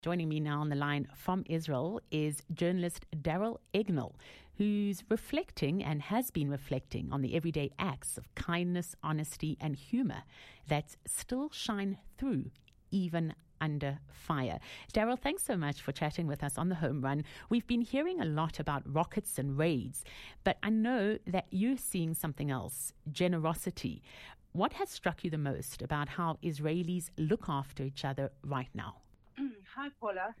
Joining me now on the line from Israel is journalist Daryl Egnell, who's reflecting and has been reflecting on the everyday acts of kindness, honesty, and humor that still shine through even under fire. Daryl, thanks so much for chatting with us on The Home Run. We've been hearing a lot about rockets and raids, but I know that you're seeing something else, generosity. What has struck you the most about how Israelis look after each other right now? Hi, Paula.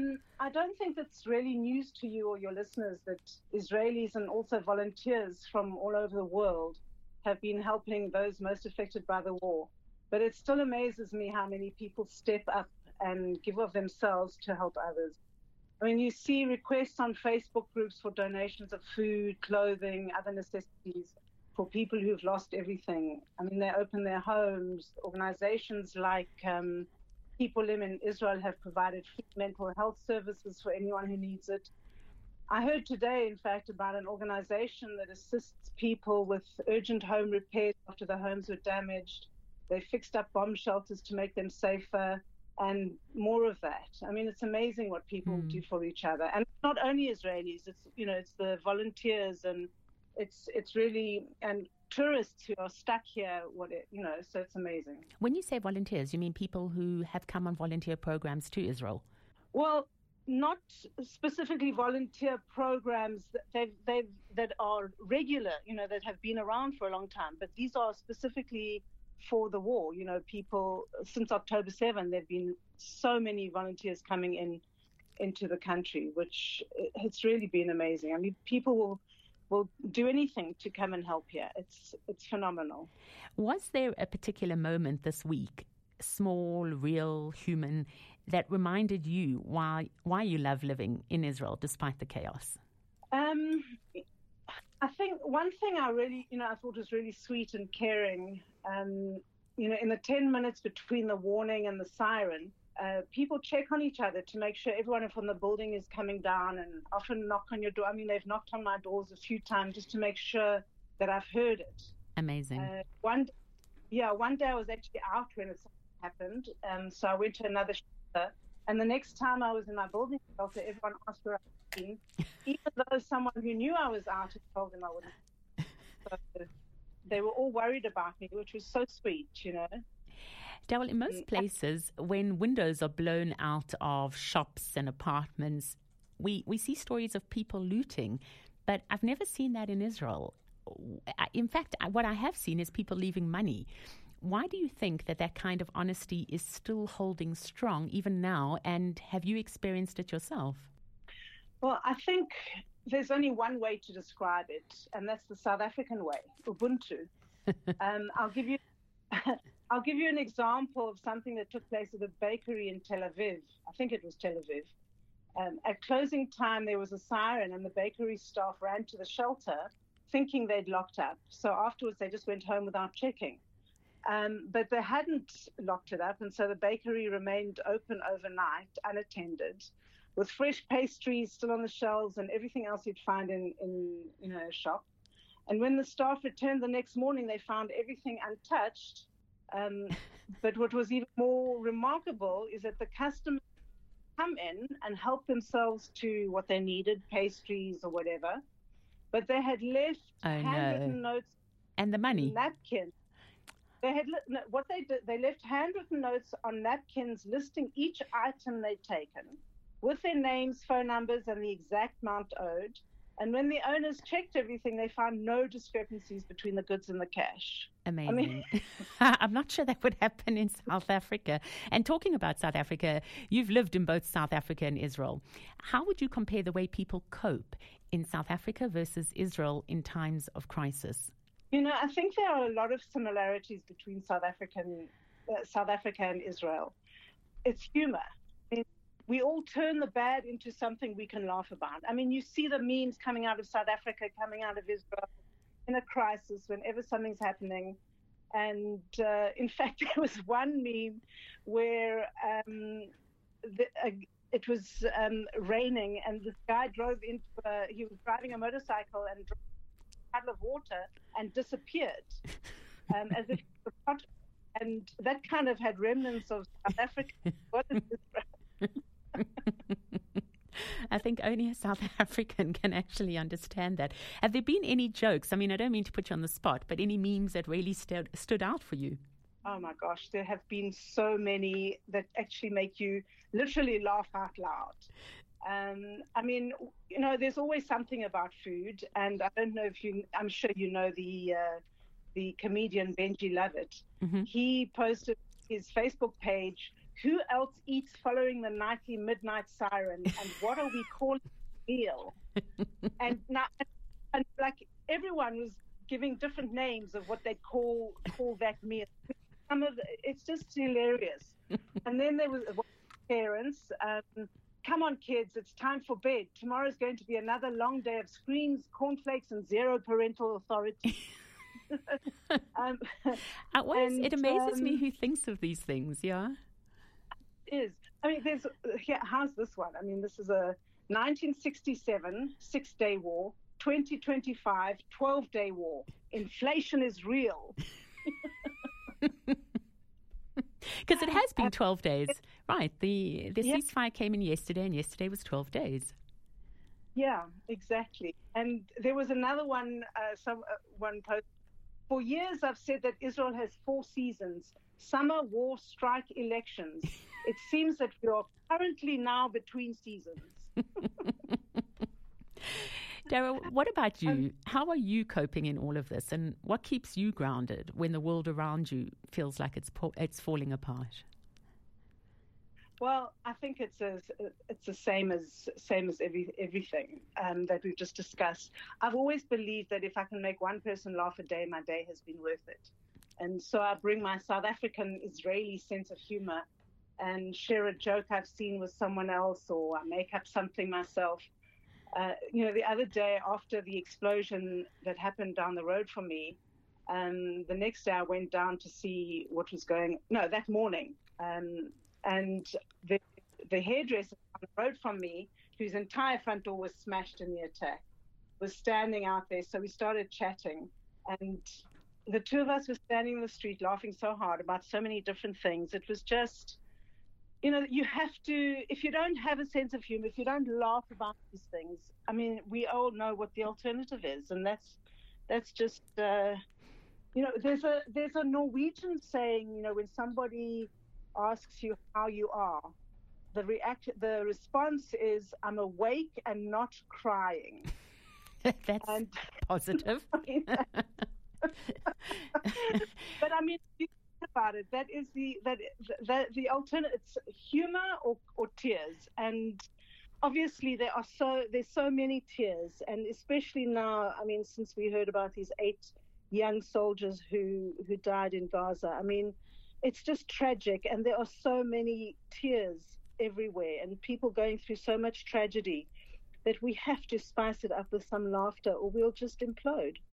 I don't think it's really news to you or your listeners that Israelis and also volunteers from all over the world have been helping those most affected by the war. But it still amazes me how many people step up and give of themselves to help others. I mean, you see requests on Facebook groups for donations of food, clothing, other necessities for people who've lost everything. I mean, they open their homes. Organizations like People in Israel have provided free mental health services for anyone who needs it. I heard today, in fact, about an organization that assists people with urgent home repairs after the homes were damaged. They fixed up bomb shelters to make them safer and more of that. I mean, it's amazing what people do for each other. And not only Israelis, it's the volunteers and it's really, and tourists who are stuck here, so it's amazing. When you say volunteers, you mean people who have come on volunteer programs to Israel? Well, not specifically volunteer programs that are regular, that have been around for a long time, but these are specifically for the war. People, since October 7, there have been so many volunteers coming into the country, which it's really been amazing. I mean, people will do anything to come and help here. It's phenomenal. Was there a particular moment this week, small, real, human, that reminded you why you love living in Israel despite the chaos? I think one thing I thought was really sweet and caring, in the 10 minutes between the warning and the siren, people check on each other to make sure everyone from the building is coming down and often knock on your door. I mean, they've knocked on my doors a few times just to make sure that I've heard it. Amazing. One day I was actually out when it happened, so I went to another shelter. And the next time I was in my building shelter, everyone asked where I was been, even though someone who knew I was out had told them I wouldn't. So they were all worried about me, which was so sweet, Daryl, in most places, when windows are blown out of shops and apartments, we see stories of people looting, but I've never seen that in Israel. In fact, what I have seen is people leaving money. Why do you think that kind of honesty is still holding strong even now, and have you experienced it yourself? Well, I think there's only one way to describe it, and that's the South African way, Ubuntu. I'll give you an example of something that took place at a bakery in Tel Aviv. I think it was Tel Aviv. At closing time, there was a siren and the bakery staff ran to the shelter thinking they'd locked up. So afterwards, they just went home without checking. But they hadn't locked it up, and so the bakery remained open overnight, unattended, with fresh pastries still on the shelves and everything else you'd find in a shop. And when the staff returned the next morning, they found everything untouched. But what was even more remarkable is that the customers come in and help themselves to what they needed, pastries or whatever. But they had left handwritten notes and the money, napkins. They had what they did. They left handwritten notes on napkins listing each item they'd taken, with their names, phone numbers, and the exact amount owed. And when the owners checked everything, they found no discrepancies between the goods and the cash. Amazing. I'm not sure that would happen in South Africa. And talking about South Africa, you've lived in both South Africa and Israel. How would you compare the way people cope in South Africa versus Israel in times of crisis? I think there are a lot of similarities between South Africa and Israel. It's humor. We all turn the bad into something we can laugh about. I mean, you see the memes coming out of South Africa, coming out of Israel in a crisis whenever something's happening. And in fact, there was one meme where it was raining and this guy he was driving a motorcycle and dropped a puddle of water and disappeared as if it was. And that kind of had remnants of South Africa. What is this? I think only a South African can actually understand that. Have there been any jokes? I mean, I don't mean to put you on the spot, but any memes that really stood out for you? Oh my gosh, there have been so many that actually make you literally laugh out loud. I mean, there's always something about food, and I don't know I'm sure you know the comedian Benji Lovett. Mm-hmm. He posted his Facebook page, who else eats following the nightly midnight siren, and what are we calling the meal? and like everyone was giving different names of what they call that meal. It's just hilarious. And then there was parents. Come on, kids, it's time for bed. Tomorrow's going to be another long day of screens, cornflakes, and zero parental authority. It amazes me who thinks of these things, yeah? It is. I mean, how's this one? I mean, this is a 1967 6-day war, 2025 12-day war. Inflation is real. Because it has been 12 days. Right. The ceasefire came in yesterday, and yesterday was 12 days. Yeah, exactly. And there was another one, one post. For years, I've said that Israel has 4 seasons: summer, war, strike, elections. It seems that we are currently now between seasons. Darryl, what about you? How are you coping in all of this, and what keeps you grounded when the world around you feels like it's falling apart? Well, I think it's the same as everything that we've just discussed. I've always believed that if I can make one person laugh a day, my day has been worth it. And so I bring my South African Israeli sense of humor and share a joke I've seen with someone else, or I make up something myself. The other day after the explosion that happened down the road from me, the next day I went down to see what was that morning. And the hairdresser on the road from me, whose entire front door was smashed in the attack, was standing out there. So we started chatting, and the two of us were standing in the street laughing so hard about so many different things. It was just, you have to, if you don't have a sense of humor, if you don't laugh about these things, I mean, we all know what the alternative is. And that's just, there's a Norwegian saying, when somebody asks you how you are, the response is, I'm awake and not crying. That's positive. But I mean, if you think about it, that is the alternate. It's humor or tears, and obviously there's so many tears, and especially now. I mean, since we heard about these 8 young soldiers who died in Gaza, I mean, it's just tragic, and there are so many tears everywhere, and people going through so much tragedy that we have to spice it up with some laughter, or we'll just implode.